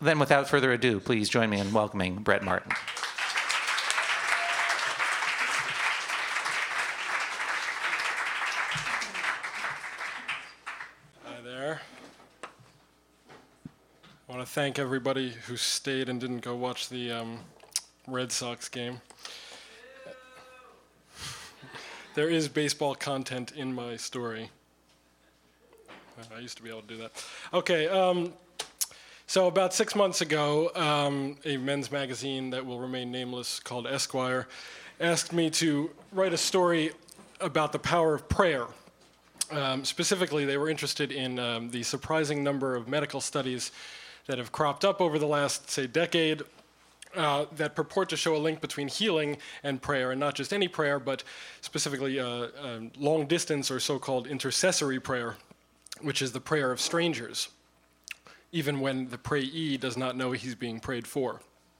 Then without further ado, please join me in welcoming Brett Martin. Hi there. I want to thank everybody who stayed and didn't go watch the Red Sox game. There is baseball content in my story. I used to be able to do that. Okay, so about 6 months ago, a men's magazine that will remain nameless called Esquire asked me to write a story about the power of prayer. Specifically, they were interested in the surprising number of medical studies that have cropped up over the last, say, decade that purport to show a link between healing and prayer, and not just any prayer, but specifically long distance or so-called intercessory prayer, which is the prayer of strangers, even when the prayee does not know he's being prayed for.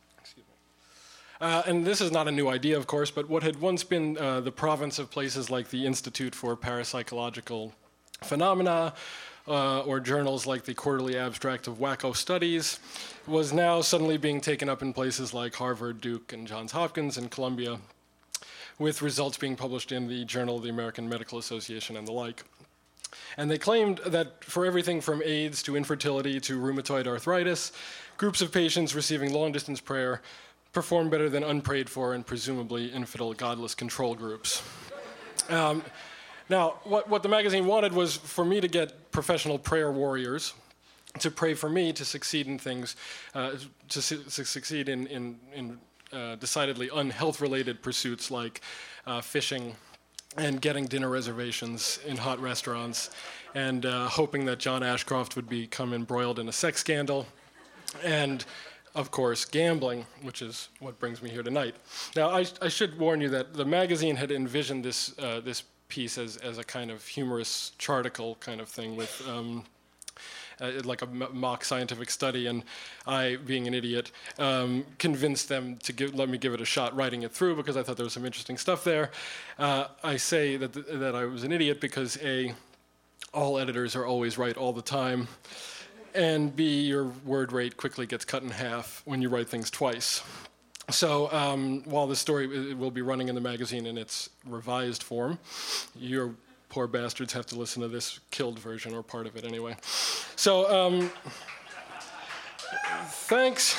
And this is not a new idea, of course, but what had once been the province of places like the Institute for Parapsychological Phenomena, or journals like the Quarterly Abstract of Wacko Studies, was now suddenly being taken up in places like Harvard, Duke, and Johns Hopkins, and Columbia, with results being published in the Journal of the American Medical Association and the like. And they claimed that for everything from AIDS to infertility to rheumatoid arthritis, groups of patients receiving long-distance prayer perform better than unprayed for and presumably infidel, godless control groups. Now, what the magazine wanted was for me to get professional prayer warriors to pray for me to succeed in things, to succeed in decidedly unhealth-related pursuits like fishing and getting dinner reservations in hot restaurants, and hoping that John Ashcroft would become embroiled in a sex scandal, and, of course, gambling, which is what brings me here tonight. Now, I should warn you that the magazine had envisioned this piece as a kind of humorous charticle kind of thing with like a mock scientific study, and I, being an idiot, convinced them to let me give it a shot writing it through because I thought there was some interesting stuff there. I say that I was an idiot because A, all editors are always right all the time, and B, your word rate quickly gets cut in half when you write things twice. So while the story will be running in the magazine in its revised form, your poor bastards have to listen to this killed version, or part of it anyway. So thanks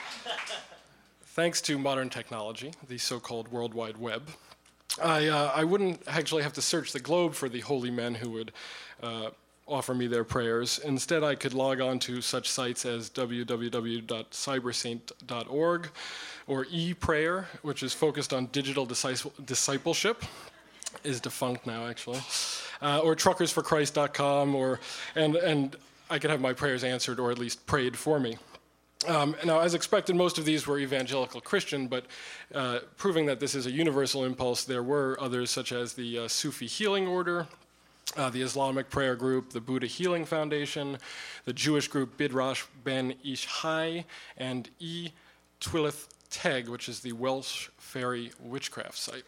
to modern technology, the so-called World Wide Web, I wouldn't actually have to search the globe for the holy men who would offer me their prayers. Instead, I could log on to such sites as www.cybersaint.org, or ePrayer, which is focused on digital discipleship, is defunct now, actually, or truckersforchrist.com, and I could have my prayers answered or at least prayed for me. Now, as expected, most of these were evangelical Christian, but proving that this is a universal impulse, there were others such as the Sufi Healing Order, the Islamic Prayer Group, the Buddha Healing Foundation, the Jewish group Bidrash Ben Ish Hai, and E. Twilith Teg, which is the Welsh fairy witchcraft site.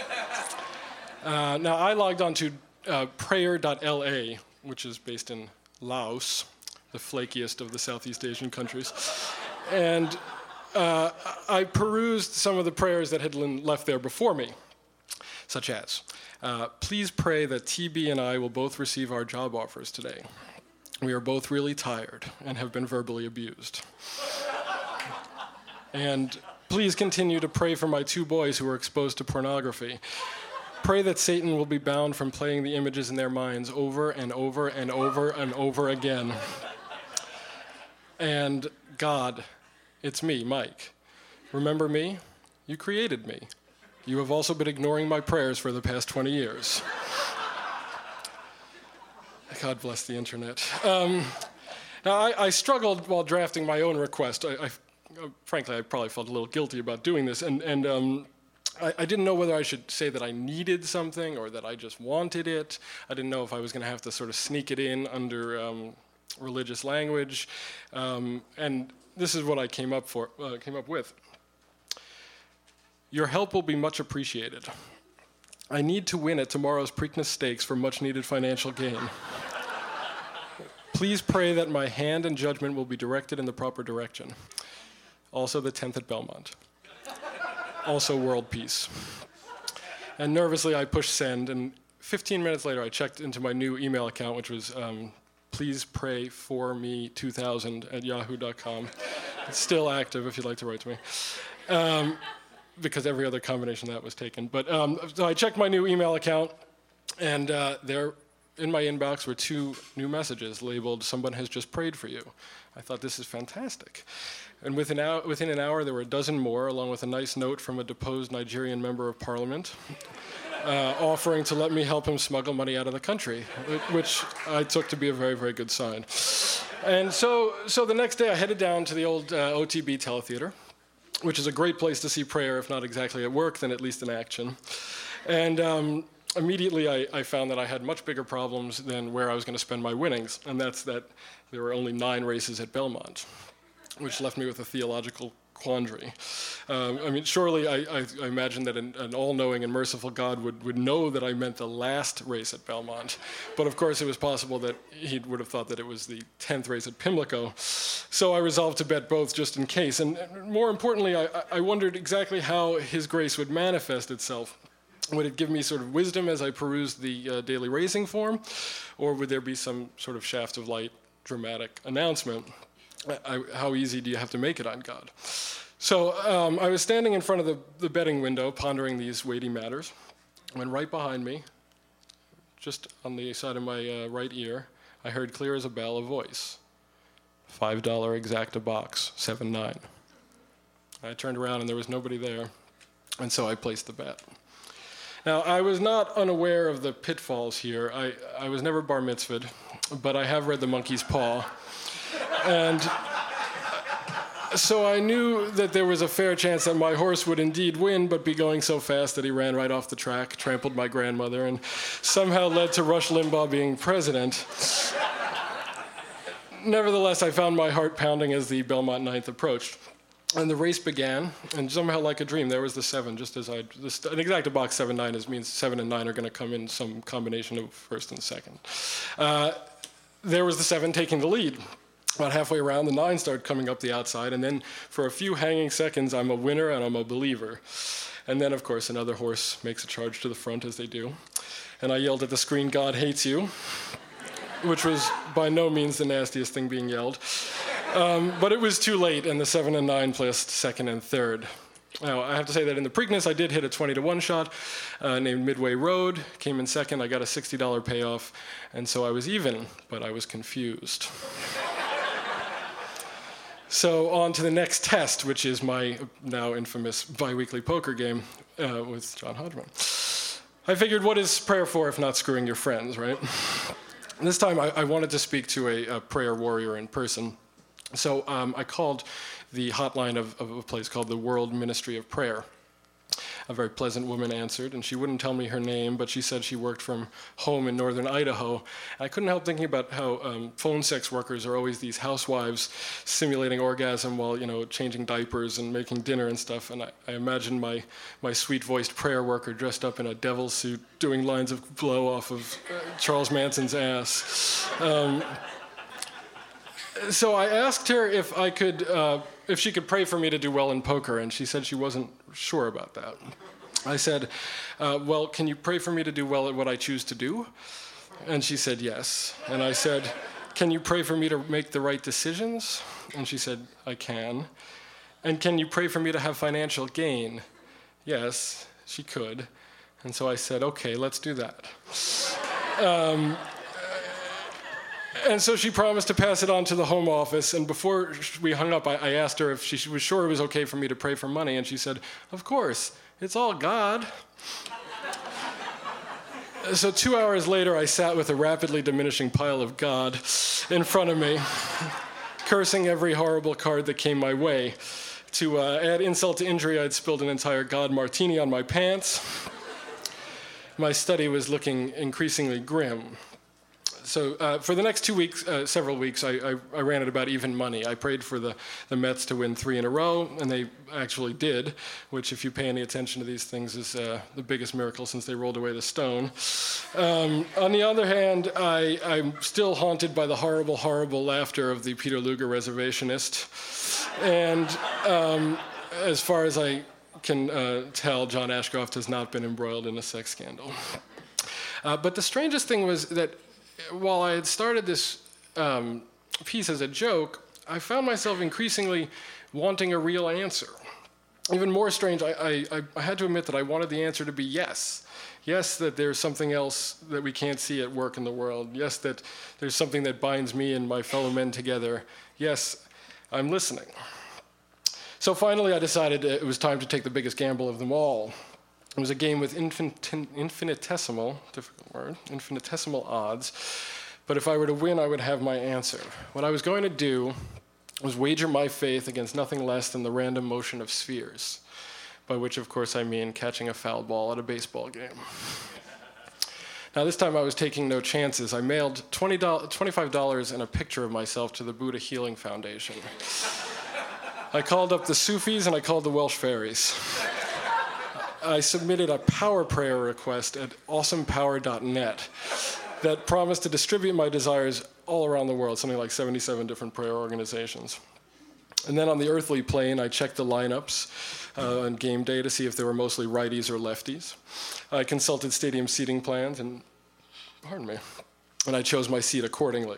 Now, I logged on to prayer.la, which is based in Laos, the flakiest of the Southeast Asian countries. And I perused some of the prayers that had been left there before me, such as, please pray that TB and I will both receive our job offers today. We are both really tired and have been verbally abused. And please continue to pray for my 2 boys who are exposed to pornography. Pray that Satan will be bound from playing the images in their minds over and over and over and over again. And God, it's me, Mike. Remember me? You created me. You have also been ignoring my prayers for the past 20 years. God bless the internet. Now, I struggled while drafting my own request. Frankly, I probably felt a little guilty about doing this, and I didn't know whether I should say that I needed something or that I just wanted it. I didn't know if I was going to have to sort of sneak it in under religious language, and this is what I came up with. Your help will be much appreciated. I need to win at tomorrow's Preakness Stakes for much-needed financial gain. Please pray that my hand and judgment will be directed in the proper direction. Also the 10th at Belmont. Also world peace. And nervously I pushed send, and 15 minutes later I checked into my new email account, which was please pray for me 2000 at yahoo.com. It's still active if you'd like to write to me. Because every other combination of that was taken. But so I checked my new email account, and there in my inbox were 2 new messages labeled, "Someone has just prayed for you." I thought, this is fantastic. And within an hour, there were a dozen more, along with a nice note from a deposed Nigerian member of parliament, offering to let me help him smuggle money out of the country, which I took to be a very, very good sign. And so the next day, I headed down to the old OTB Teletheater, which is a great place to see prayer, if not exactly at work, then at least in action. And immediately, I found that I had much bigger problems than where I was going to spend my winnings, and that's that there were only 9 races at Belmont, which left me with a theological quandary. I mean, surely I imagine that an all-knowing and merciful God would know that I meant the last race at Belmont, but of course it was possible that he would have thought that it was the 10th race at Pimlico. So I resolved to bet both just in case, and more importantly, I wondered exactly how his grace would manifest itself. Would it give me sort of wisdom as I perused the daily racing form, or would there be some sort of shaft of light, dramatic announcement? How easy do you have to make it on God? So I was standing in front of the betting window, pondering these weighty matters, when right behind me, just on the side of my right ear, I heard clear as a bell a voice. $5 exacta box, 7-9. I turned around and there was nobody there, and so I placed the bet. Now, I was not unaware of the pitfalls here. I was never bar mitzvahed, but I have read The Monkey's Paw. And so I knew that there was a fair chance that my horse would indeed win, but be going so fast that he ran right off the track, trampled my grandmother, and somehow led to Rush Limbaugh being president. Nevertheless, I found my heart pounding as the Belmont 9th approached. And the race began, and somehow like a dream, there was the 7, just as an exacta box 7-9 means 7 and 9 are going to come in some combination of first and second. There was the 7 taking the lead. About halfway around, the 9 started coming up the outside, and then for a few hanging seconds, I'm a winner and I'm a believer. And then, of course, another horse makes a charge to the front, as they do. And I yelled at the screen, "God hates you," which was by no means the nastiest thing being yelled. But it was too late, and the 7 and 9 placed second and third. Now, I have to say that in the Preakness, I did hit a 20-1 shot named Midway Road, came in second. I got a $60 payoff, and so I was even, but I was confused. So on to the next test, which is my now infamous biweekly poker game with John Hodgman. I figured, what is prayer for if not screwing your friends, right? This time I wanted to speak to a prayer warrior in person. So I called the hotline of a place called the World Ministry of Prayer. A very pleasant woman answered, and she wouldn't tell me her name, but she said she worked from home in northern Idaho. I couldn't help thinking about how phone sex workers are always these housewives simulating orgasm while, changing diapers and making dinner and stuff. And I imagined my sweet-voiced prayer worker dressed up in a devil suit doing lines of blow off of Charles Manson's ass. So I asked her if she could pray for me to do well in poker, and she said she wasn't sure about that. I said, well, can you pray for me to do well at what I choose to do? And she said yes. And I said, can you pray for me to make the right decisions? And she said, I can. And can you pray for me to have financial gain? Yes, she could. And so I said, okay, let's do that. And so she promised to pass it on to the Home Office, and before we hung up, I asked her if she was sure it was okay for me to pray for money, and she said, of course, it's all God. So 2 hours later, I sat with a rapidly diminishing pile of God in front of me, cursing every horrible card that came my way. To add insult to injury, I'd spilled an entire God martini on my pants. My study was looking increasingly grim. So for the next 2 weeks, several weeks, I ran at about even money. I prayed for the Mets to win 3 in a row, and they actually did, which, if you pay any attention to these things, is the biggest miracle since they rolled away the stone. On the other hand, I'm still haunted by the horrible, horrible laughter of the Peter Luger reservationist. And as far as I can tell, John Ashcroft has not been embroiled in a sex scandal. But the strangest thing was that while I had started this piece as a joke, I found myself increasingly wanting a real answer. Even more strange, I had to admit that I wanted the answer to be yes. Yes, that there's something else that we can't see at work in the world. Yes, that there's something that binds me and my fellow men together. Yes, I'm listening. So finally, I decided it was time to take the biggest gamble of them all. It was a game with infinitesimal, difficult word, infinitesimal odds. But if I were to win, I would have my answer. What I was going to do was wager my faith against nothing less than the random motion of spheres, by which, of course, I mean catching a foul ball at a baseball game. Now, this time I was taking no chances. I mailed $25 and a picture of myself to the Buddha Healing Foundation. I called up the Sufis and I called the Welsh fairies. I submitted a power prayer request at awesomepower.net that promised to distribute my desires all around the world, something like 77 different prayer organizations. And then on the earthly plane, I checked the lineups on game day to see if they were mostly righties or lefties. I consulted stadium seating plans, and I chose my seat accordingly.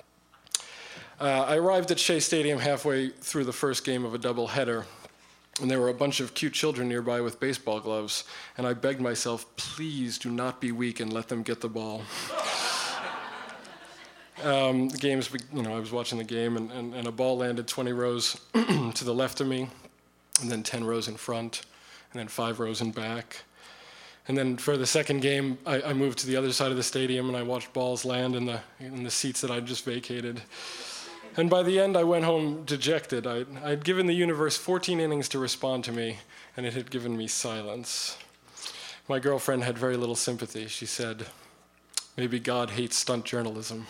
I arrived at Shea Stadium halfway through the first game of a doubleheader, and there were a bunch of cute children nearby with baseball gloves, and I begged myself, please do not be weak and let them get the ball. I was watching the game, and a ball landed 20 rows to the left of me, and then 10 rows in front, and then 5 rows in back. And then for the second game, I moved to the other side of the stadium, and I watched balls land in the seats that I'd just vacated. And by the end, I went home dejected. I'd given the universe 14 innings to respond to me, and it had given me silence. My girlfriend had very little sympathy. She said, maybe God hates stunt journalism.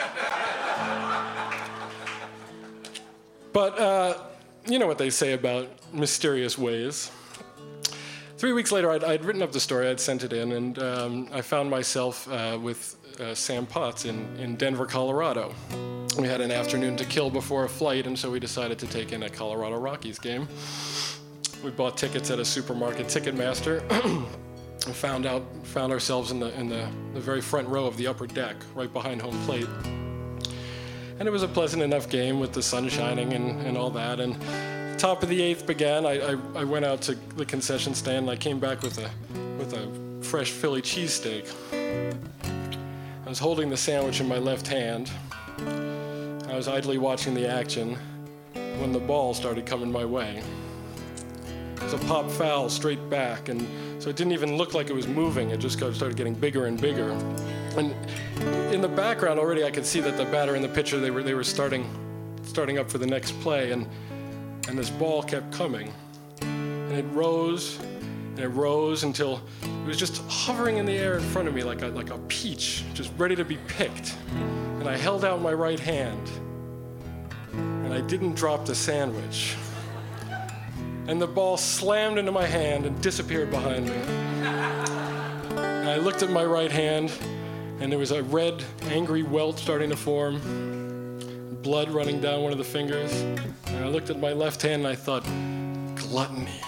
But you know what they say about mysterious ways. 3 weeks later, I'd written up the story, I'd sent it in, and I found myself with Sam Potts in Denver, Colorado. We had an afternoon to kill before a flight, and so we decided to take in a Colorado Rockies game. We bought tickets at a supermarket Ticketmaster and found ourselves in the very front row of the upper deck, right behind home plate. And it was a pleasant enough game with the sun shining and all that. And the top of the 8th began. I went out to the concession stand, and I came back with a fresh Philly cheesesteak. I was holding the sandwich in my left hand. I was idly watching the action when the ball started coming my way. It was a pop foul straight back, and so it didn't even look like it was moving. It just started getting bigger and bigger. And in the background already, I could see that the batter and the pitcher, they were starting up for the next play, and this ball kept coming. And it rose, and it rose until it was just hovering in the air in front of me like a peach, just ready to be picked. And I held out my right hand, and I didn't drop the sandwich. And the ball slammed into my hand and disappeared behind me. And I looked at my right hand, and there was a red, angry welt starting to form, blood running down one of the fingers. And I looked at my left hand, and I thought, gluttony.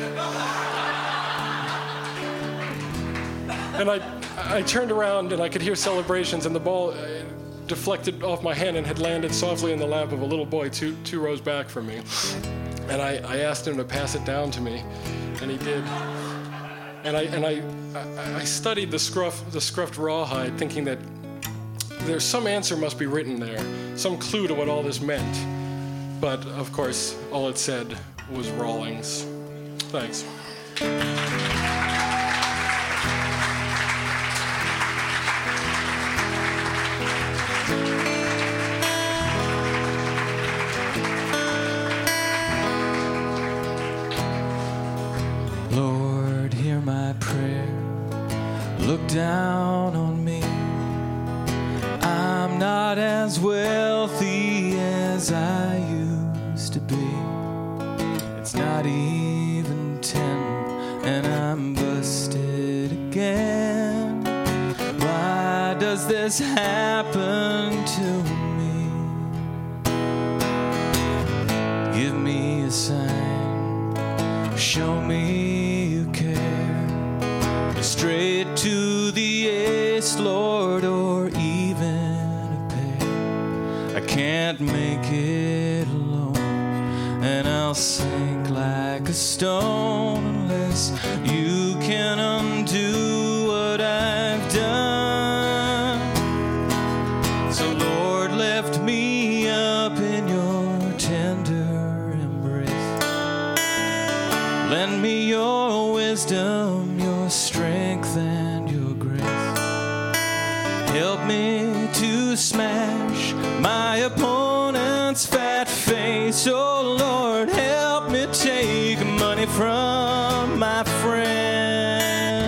And I turned around, and I could hear celebrations, and the ball deflected off my hand and had landed softly in the lap of a little boy two rows back from me. And I asked him to pass it down to me, and he did. And I studied the scruffed rawhide, thinking that there's some answer must be written there, some clue to what all this meant. But of course, all it said was Rawlings. Thanks. Lord, hear my prayer. Look down on me. as wealthy as I used to be. It's not even 10 and I'm busted again. Why does this happen to me? Give me a sign, show me you care. Straight to the ace, Lord, or even a pair. I can't make it alone, and I'll sink like a stone unless you can undo what I've done. So Lord, lift me up in your tender embrace. Lend me your wisdom, your strength and your grace. Help me to smash my opponent's fat face. Oh Lord, help me take money from my friend.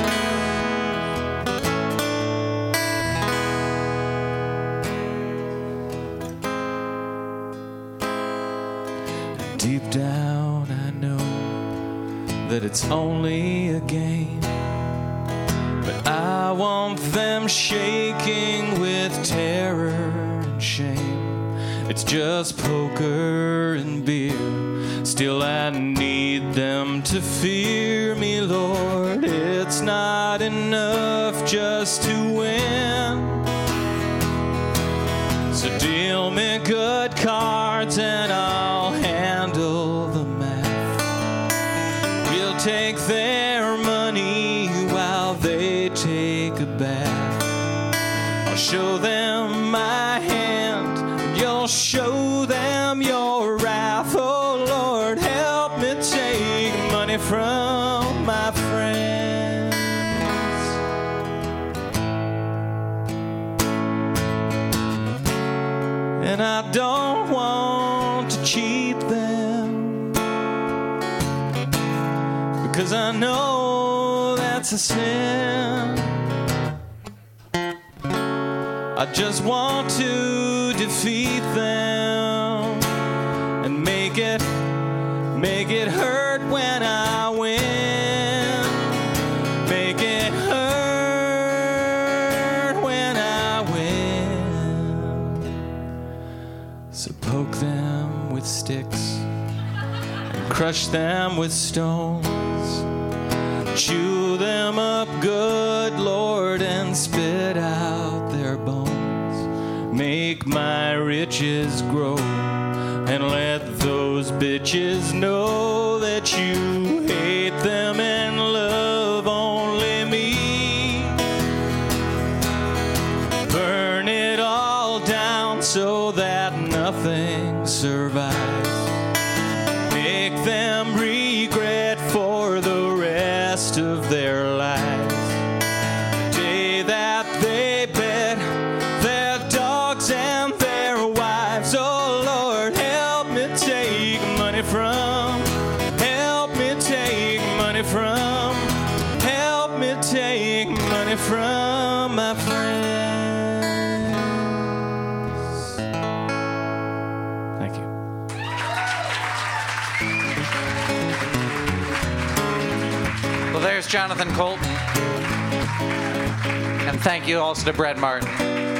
Deep down I know that it's only a game, but I want them shaking with terror and shame. It's just poker and beer, still I need them to fear me, Lord. It's not enough just to win, so deal me good cards and I'll handle the math. We'll take their money while they take a bath. I'll show them my hand, and you'll show them your wrath. Oh Lord, help me take money from my friends. And I don't want to cheat them, because I know that's a sin. I just want to defeat them and make it hurt when I win. Make it hurt when I win. So poke them with sticks and crush them with stones. Chew them up good, Lord, and spit out their bones. Make my riches grow, and let those bitches know that you hate them and love only me. Burn it all down so that nothing survives. Make them regret for the rest of their lives. The day that they bet their dogs and their wives. Oh Lord, help me take money from. Help me take money from. Help me take money from my friends. Thank you. Well, there's Jonathan Coulton. And thank you also to Brett Martin.